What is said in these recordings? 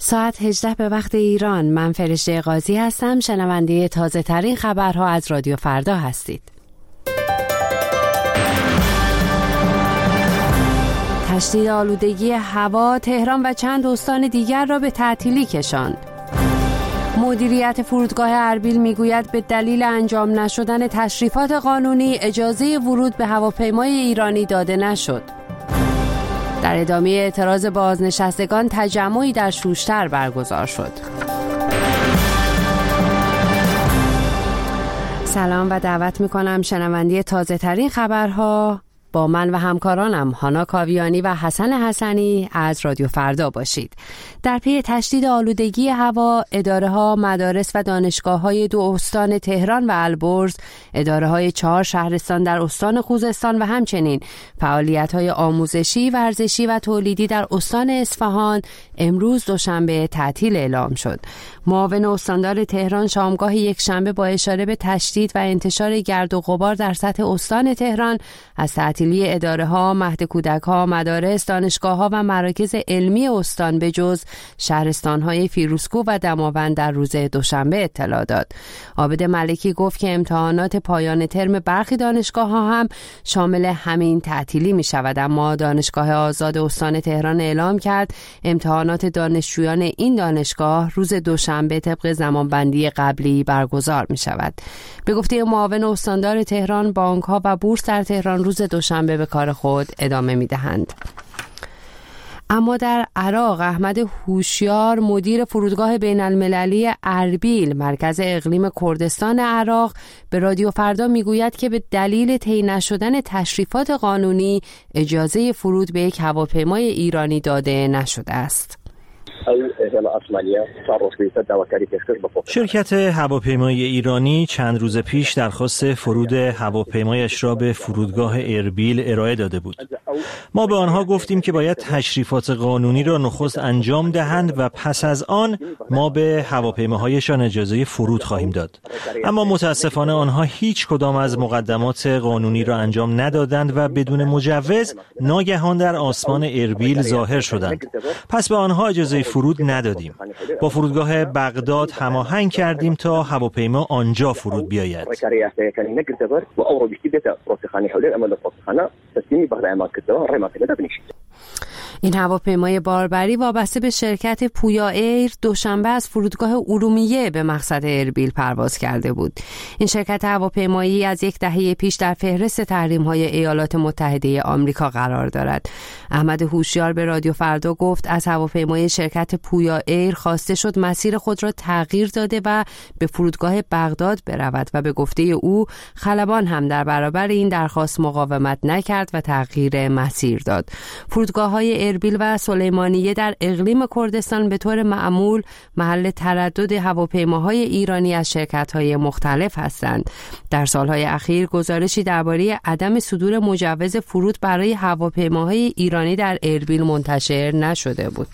ساعت 18 به وقت ایران. من فرشته قاضی هستم. شنونده تازه ترین خبرها از رادیو فردا هستید. تشدید آلودگی هوا تهران و چند استان دیگر را به تعطیلی کشاند. مدیریت فرودگاه اربیل میگوید به دلیل انجام نشدن تشریفات قانونی اجازه ورود به هواپیمای ایرانی داده نشد. در ادامه اعتراض بازنشستگان تجمعی در شوشتر برگزار شد. سلام و دعوت میکنم شنونده تازه ترین خبرها با من و همکارانم هانا کاویانی و حسن حسنی از رادیو فردا باشید. در پی تشدید آلودگی هوا، اداره‌ها، مدارس و دانشگاه‌های 2 استان تهران و البرز، اداره‌های 4 شهرستان در استان خوزستان و همچنین فعالیت‌های آموزشی، ورزشی و تولیدی در استان اصفهان امروز دوشنبه تعطیل اعلام شد. معاون استاندار تهران شامگاه یکشنبه با اشاره به تشدید و انتشار گرد و غبار در سطح استان تهران از تعطیلی اداره‌ها، مهد کودک‌ها، مدارس، دانشگاه‌ها و مراکز علمی استان به جز شهرستان‌های فیروزکوه و دماوند در روز دوشنبه اطلاع داد. عابد ملکی گفت که امتحانات پایان ترم برخی دانشگاه‌ها هم شامل همین تعطیلی می‌شود، اما دانشگاه آزاد استان تهران اعلام کرد امتحانات دانشجویان این دانشگاه روز دوشنبه طبق زمانبندی قبلی برگزار می‌شود. به گفته معاون استاندار تهران، بانک‌ها و بورس در تهران روز دوشنبه به کار خود ادامه می‌دهند. اما در عراق، احمد هوشیار مدیر فرودگاه بین المللی اربیل مرکز اقلیم کردستان عراق به رادیو فردا میگوید که به دلیل طی نشدن تشریفات قانونی اجازه فرود به یک هواپیمای ایرانی داده نشده است. شرکت هواپیمای ایرانی چند روز پیش درخواست فرود هواپیمایش را به فرودگاه اربیل ارائه داده بود. ما به آنها گفتیم که باید تشریفات قانونی را نخست انجام دهند و پس از آن ما به هواپیماهایشان اجازه فرود خواهیم داد. اما متاسفانه آنها هیچ کدام از مقدمات قانونی را انجام ندادند و بدون مجوز ناگهان در آسمان اربیل ظاهر شدند. پس به آنها اجازه فرود ندادیم. با فرودگاه بغداد هماهنگ کردیم تا هواپیما آنجا فرود بیاید. این هواپیمای باربری وابسته به شرکت پویا ایر دوشنبه از فرودگاه ارومیه به مقصد اربیل پرواز کرده بود. این شرکت هواپیمایی از یک دهه پیش در فهرست تحریم‌های ایالات متحده آمریکا قرار دارد. احمد هوشیار به رادیو فردا گفت از هواپیمای شرکت پویا ایر خواسته شد مسیر خود را تغییر داده و به فرودگاه بغداد برود و به گفته او خلبان هم در برابر این درخواست مقاومت نکرد و تغییر مسیر داد. فرودگاه‌های اربیل و سلیمانیه در اقلیم کردستان به طور معمول محل تردد هواپیماهای ایرانی از شرکت‌های مختلف هستند. در سالهای اخیر گزارشی درباره عدم صدور مجوز فرود برای هواپیماهای ایرانی در اربیل منتشر نشده بود.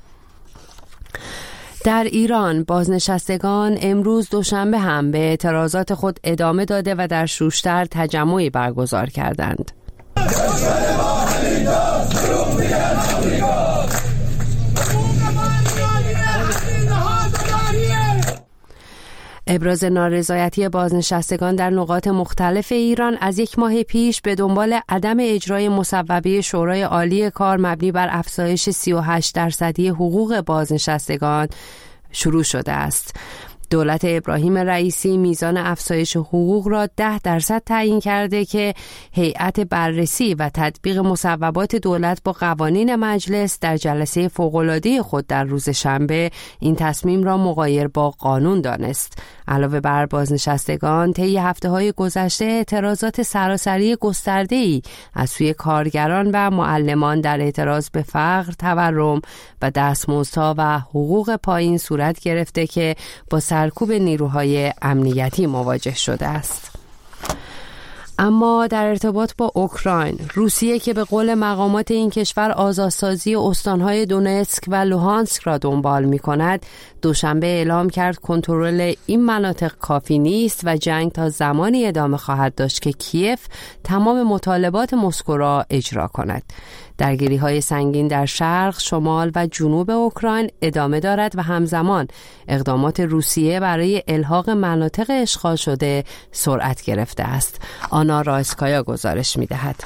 در ایران بازنشستگان امروز دوشنبه هم به اعتراضات خود ادامه داده و در شوشتر تجمعی برگزار کردند. ابراز نارضایتی بازنشستگان در نقاط مختلف ایران از 1 ماه پیش به دنبال عدم اجرای مصوبه شورای عالی کار مبنی بر افزایش 38% حقوق بازنشستگان شروع شده است. دولت ابراهیم رئیسی میزان افزایش حقوق را 10% تعیین کرده که هیئت بررسی و تطبیق مصوبات دولت با قوانین مجلس در جلسه فوق‌العاده خود در روز شنبه این تصمیم را مغایر با قانون دانست. علاوه بر بازنشستگان، طی هفته‌های گذشته اعتراضات سراسری گسترده‌ای از سوی کارگران و معلمان در اعتراض به فقر، تورم و دستمزدها و حقوق پایین صورت گرفته که با سرکوب نیروهای امنیتی مواجه شده است. اما در ارتباط با اوکراین، روسیه که به قول مقامات این کشور آزادسازی استانهای دونتسک و لوهانسک را دنبال می‌کند، دوشنبه اعلام کرد کنترل این مناطق کافی نیست و جنگ تا زمانی ادامه خواهد داشت که کیف تمام مطالبات مسکو را اجرا کند. درگیری‌های سنگین در شرق، شمال و جنوب اوکراین ادامه دارد و همزمان اقدامات روسیه برای الحاق مناطق اشغال شده سرعت گرفته است. آنا رایسکایا گزارش می‌دهد.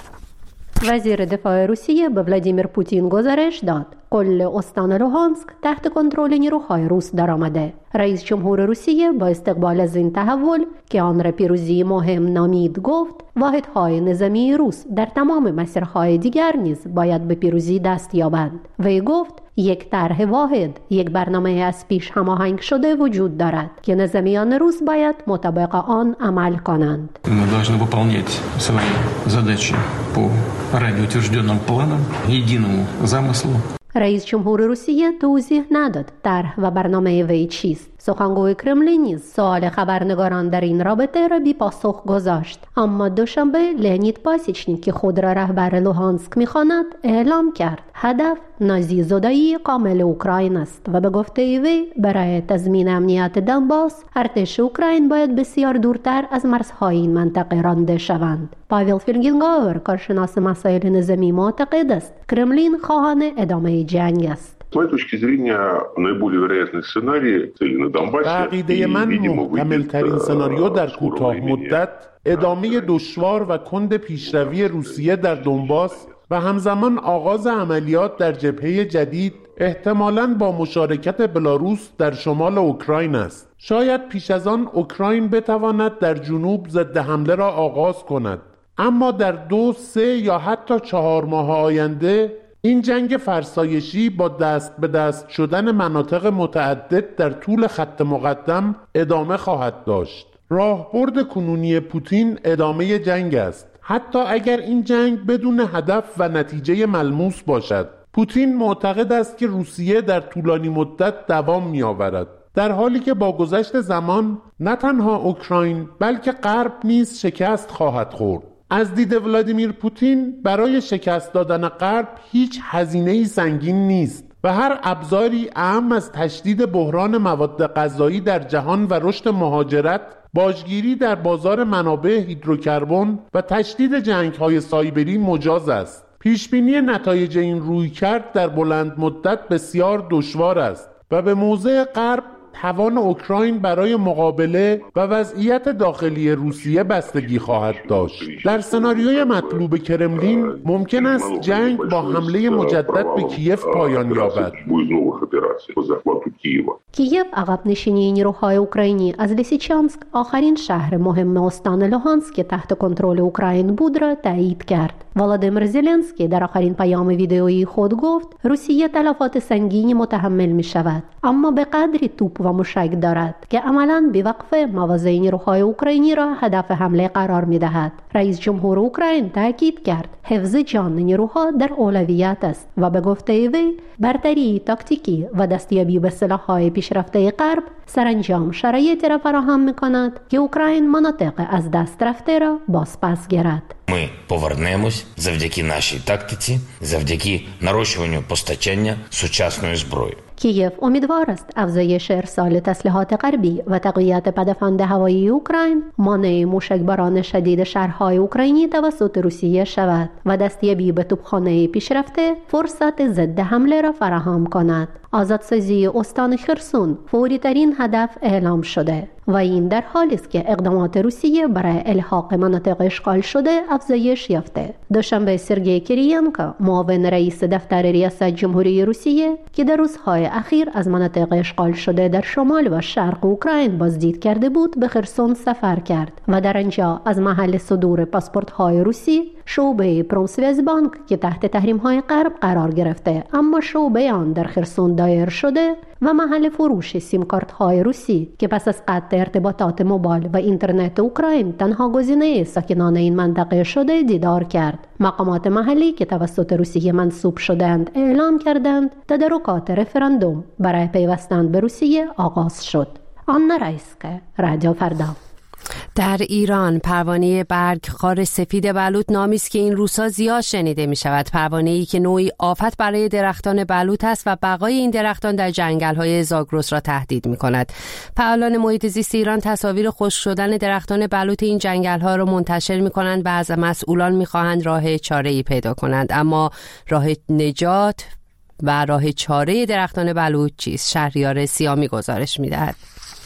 وزیر دفاع روسیه به ولادیمیر پوتین گزارش داد کل استان لوهانسک تحت کنترل نیروهای روس درآمده. رئیس جمهور روسیه با استقبال از این تحول که آن را پیروزی مهم نامید گفت واحدهای نظامی روس در تمام مسیرهای دیگر نیز باید به پیروزی دست یابند. وی گفت یک طرح واحد، یک برنامه از پیش هماهنگ شده وجود دارد که نظامیان روس باید مطابق آن عمل کنند. Мы должны выполнять свои задачи по ранее утвержденным планам, единому замыслу. رئیس جمهور روسیه توضیح نداد طرح و برنامه وی چیست. سخنگوی کرملین نیز سوال خبرنگاران در این رابطه را بی پاسخ گذاشت. اما دوشنبه لئونید پاسیچنیک که خود را رهبر لوهانسک می‌خواند اعلام کرد هدف نازی زدایی کامل اوکراین است و به گفته وی برای تضمین امنیت دونباس ارتش اوکراین باید بسیار دورتر از مرزهای این منطقه رانده شوند. پاول فیلگنگاور کارشناس مسائل نظامی معتقد است کرملین خواهان ادامه جنگ است. С моей точки зрения, наиболее вероятный сценарий цели на Донбассе. عقیده من محتمل‌ترین سناریو در کوتاه مدت ادامه دشوار و کند پیشروی روسیه در دونباس و همزمان آغاز عملیات در جبهه جدید احتمالاً با مشارکت بلاروس در شمال اوکراین است. شاید پیش از آن اوکراین بتواند در جنوب ضد حمله را آغاز کند. اما در 2، 3 یا حتی 4 ماه آینده این جنگ فرسایشی با دست به دست شدن مناطق متعدد در طول خط مقدم ادامه خواهد داشت. راهبرد کنونی پوتین ادامه جنگ است، حتی اگر این جنگ بدون هدف و نتیجه ملموس باشد. پوتین معتقد است که روسیه در طولانی مدت دوام می‌آورد، در حالی که با گذشت زمان نه تنها اوکراین بلکه غرب نیز شکست خواهد خورد. از دید ولادیمیر پوتین برای شکست دادن غرب هیچ هزینه‌ای سنگین نیست و هر ابزاری اهم از تشدید بحران مواد غذایی در جهان و رشد مهاجرت، باجگیری در بازار منابع هیدروکربن و تشدید جنگ‌های سایبری مجاز است. پیشبینی نتایج این رویکرد در بلند مدت بسیار دشوار است و به موضع غرب توان اوکراین برای مقابله و وضعیت داخلی روسیه بستگی خواهد داشت. در سناریوی مطلوب کرملین ممکن است جنگ با حمله مجدد به کیف پایان یابد. کیف عقب نشینی نیروهای اوکراینی از لیسیچانسک، آخرین شهر مهم استان لوهانسک که تحت کنترل اوکراین بود، را تایید کرد. ولادیمیر زلنسکی در آخرین پیام ویدئویی خود گفت روسیه تلفات سنگینی متحمل می شود، اما به قدری توپ و موشک دارد که عملاً بی‌وقفه مواضع نیروهای اوکراینی را هدف حمله قرار می دهد. رئیس جمهور اوکراین تاکید کرد حفظ جان نیروها در اولویت است و به گفته وی برتری تاکتیکی و دستیابی به سلاح‌های پیشرفته غرب سرانجام شرایطی را فراهم می کند که اوکراین مناطق از دست رفته را بازپس گیرد. Ми повернемось завдяки нашій тактиці, завдяки нарощуванню постачання сучасної зброї. کیف امیدوار است افزایش ارسال تسلیحات غربی و تقویت پدافند هوایی اوکراین مانع موشکباران شدید شهرهای اوکراینی توسط روسیه شود و دستیابی به توپخانه پیشرفته فرصت ضد حمله را فراهم کند. آزادسازی استان خرسون فوری ترین هدف اعلام شده و این در حالی است که اقدامات روسیه برای الحاق مناطق اشغال شده افزایش یافته. دوشنبه سرگئی کریینکو، معاون رئیس دفتر ریاست جمهوری روسیه که در روزهای اخیر از مناطق اشغال شده در شمال و شرق اوکراین بازدید کرده بود، به خرسون سفر کرد و در آنجا از محل صدور پاسپورت‌های روسی شعبه پرومسویزبانک که تحت تحریم‌های غرب قرار گرفته اما شعبه آن در خرسون دایر شده و محل فروش سیم کارت‌های روسی که پس از قطع ارتباطات موبایل و اینترنت اوکراین تنها گزینه ساکنان این منطقه شده دیدار کرد. مقامات محلی که توسط روسیه منسوب شدند اعلام کردند تدارکات رفراندوم برای پیوستن به روسیه آغاز شد. آنا رایسکایا، رادیو فردا. در ایران پروانه برگخوار سفید بلوط نامی است که این روزها زیاد شنیده می شود. پروانه‌ای که نوعی آفت برای درختان بلوط است و بقای این درختان در جنگل‌های زاگرس را تهدید می کند. فعالان محیط زیست ایران تصاویر خشک شدن درختان بلوط این جنگل‌ها را منتشر می کنند و از مسئولان می خواهند راه چاره‌ای پیدا کنند. اما راه نجات و راه چاره درختان بلوط چیست؟ شهریار سیامی گزارش می دهد.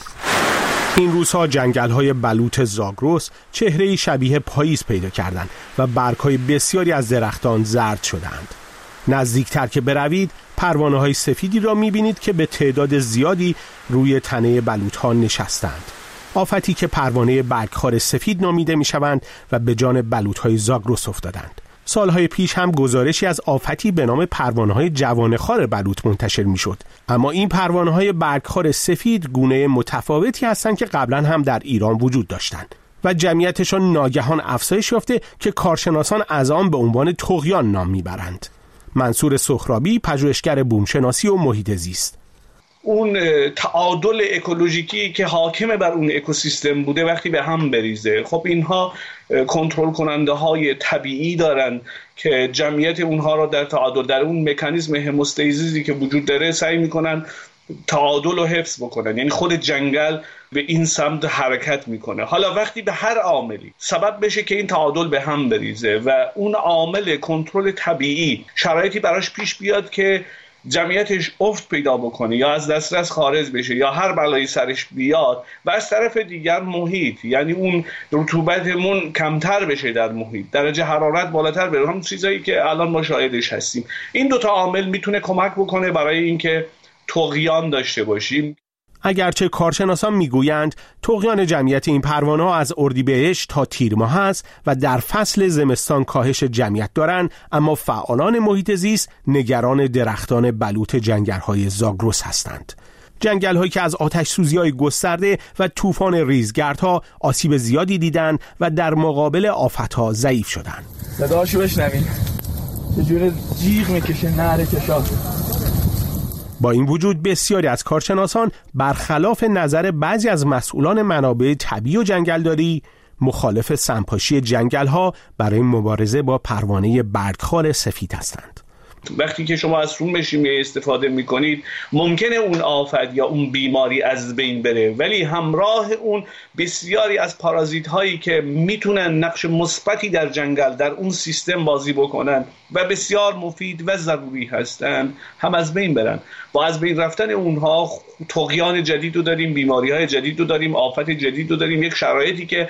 این روزها جنگل‌های بلوط زاگرس چهره‌ای شبیه پاییز پیدا کردند و برگ‌های بسیاری از درختان زرد شدند. نزدیکتر که بروید پروانه‌های سفیدی را می‌بینید که به تعداد زیادی روی تنه بلوط‌ها نشستند. آفتی که پروانه برگخوار سفید نامیده می‌شوند و به جان بلوط‌های زاگرس افتادند. سالهای پیش هم گزارشی از آفتی به نام پروانه‌های جوانه‌خوار بلوط منتشر می‌شد، اما این پروانه‌های برگخوار سفید گونه متفاوتی هستند که قبلا هم در ایران وجود داشتند و جمعیتشان ناگهان افزایش یافته که کارشناسان از آن به عنوان طغیان نام می‌برند. منصور سهرابی، پژوهشگر بومشناسی و محیط زیست: اون تعادل اکولوژیکی که حاکم بر اون اکوسیستم بوده وقتی به هم بریزه، خب اینها کنترل کننده های طبیعی دارن که جمعیت اونها را در تعادل، در اون مکانیزم هموستیزیسی که وجود داره سعی میکنن تعادل رو حفظ بکنن. یعنی خود جنگل به این سمت حرکت میکنه. حالا وقتی به هر عاملی سبب بشه که این تعادل به هم بریزه و اون عامل کنترل طبیعی شرایطی براش پیش بیاد که جمعیتش افت پیدا بکنه یا از دسترس خارج بشه یا هر بلایی سرش بیاد و از طرف دیگر محیط، یعنی اون رطوبتمون کمتر بشه در محیط، درجه حرارت بالاتر بره، هم چیزایی که الان ما شاهدش هستیم. این دوتا عامل میتونه کمک بکنه برای اینکه طغیان داشته باشیم. اگرچه کارشناسان میگویند طغیان جمعیت این پروانه‌ها از اردیبهشت تا تیر ماه است و در فصل زمستان کاهش جمعیت دارند، اما فعالان محیط زیست نگران درختان بلوط جنگل‌های زاگرس هستند. جنگل‌هایی که از آتش سوزی‌های گسترده و طوفان ریزگردها آسیب زیادی دیدند و در مقابل آفت‌ها ضعیف شدند. صداشو بشنوین، یه جور جیغ میکشه نهر کشات. با این وجود بسیاری از کارشناسان برخلاف نظر بعضی از مسئولان منابع طبیعی و جنگلداری مخالف سمپاشی جنگل‌ها برای مبارزه با پروانه برگخوار سفید هستند. وقتی که شما از فوم شیمیایی استفاده میکنید ممکنه اون آفت یا اون بیماری از بین بره، ولی همراه اون بسیاری از پارازیت هایی که میتونن نقش مثبتی در جنگل در اون سیستم بازی بکنن و بسیار مفید و ضروری هستن هم از بین برن. با از بین رفتن اونها طغیان جدید رو داریم، بیماری های جدید رو داریم، آفت جدید رو داریم، یک شرایطی که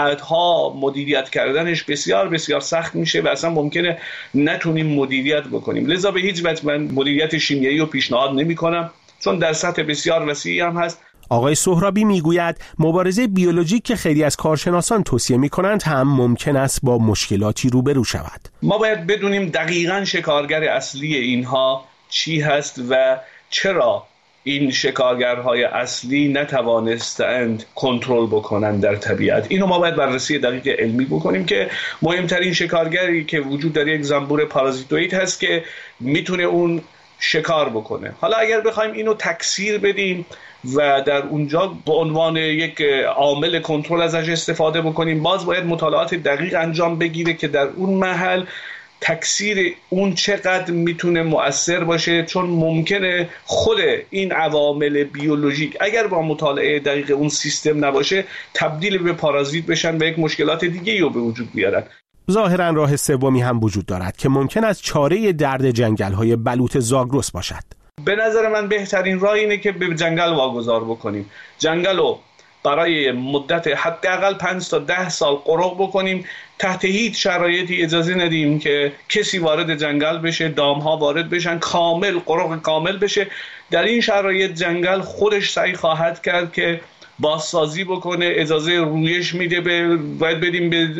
بعدها مدیریت کردنش بسیار بسیار سخت میشه و اصلا ممکنه نتونیم مدیریت بکنیم. لذا به هیچ وجه من مدیریت شیمیایی رو پیشنهاد نمی کنم، چون در سطح بسیار وسیعی هم هست. آقای سهرابی میگوید مبارزه بیولوژیک که خیلی از کارشناسان توصیه میکنند هم ممکن است با مشکلاتی روبرو شود. ما باید بدونیم دقیقاً شکارگر اصلی اینها چی هست و چرا این شکارگرهای اصلی نتوانستند کنترل بکنن در طبیعت. اینو ما باید بررسی دقیق علمی بکنیم که مهمترین شکارگری که وجود داره یک زنبور پارازیتوئید هست که میتونه اون شکار بکنه. حالا اگر بخوایم اینو تکثیر بدیم و در اونجا به عنوان یک عامل کنترل ازش استفاده بکنیم، باز باید مطالعات دقیق انجام بگیره که در اون محل تکثیر اون چقدر میتونه مؤثر باشه، چون ممکنه خود این عوامل بیولوژیک اگر با مطالعه دقیق اون سیستم نباشه تبدیل به پارازیت بشن و یک مشکلات دیگه‌ای رو به وجود بیارن. ظاهراً راه سومی هم وجود دارد که ممکن است چاره درد جنگل‌های بلوط زاگرس باشد. به نظر من بهترین راه اینه که به جنگل واگذار بکنیم. جنگل رو برای مدت حداقل 5 تا 10 سال قرق بکنیم، تحت هیچ شرایطی اجازه ندیم که کسی وارد جنگل بشه، دامها وارد بشن، کامل قرق کامل بشه. در این شرایط جنگل خودش سعی خواهد کرد که بازسازی بکنه، اجازه رویش میده، باید بدیم به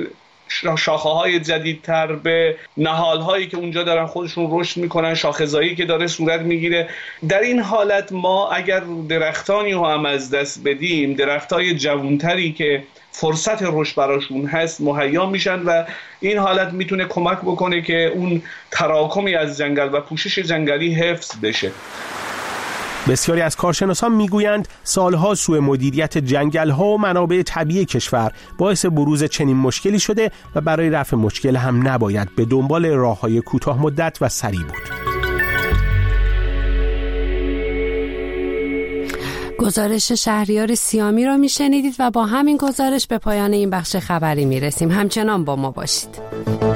شاخه‌های جدیدتر، به نهال‌هایی که اونجا دارن خودشون رشد میکنن، شاخه‌زایی که داره صورت میگیره. در این حالت ما اگر درختانی رو هم از دست بدیم، درختای جوانتری که فرصت رشد براشون هست مهیا میشن و این حالت میتونه کمک بکنه که اون تراکمی از جنگل و پوشش جنگلی حفظ بشه. بسیاری از کارشناسان میگویند سالها سوء مدیریت جنگل‌ها و منابع طبیعی کشور باعث بروز چنین مشکلی شده و برای رفع مشکل هم نباید به دنبال راه‌های کوتاه مدت و سریع بود. گزارش شهریار سیامی را میشنیدید و با همین گزارش به پایان این بخش خبری میرسیم. همچنان با ما باشید.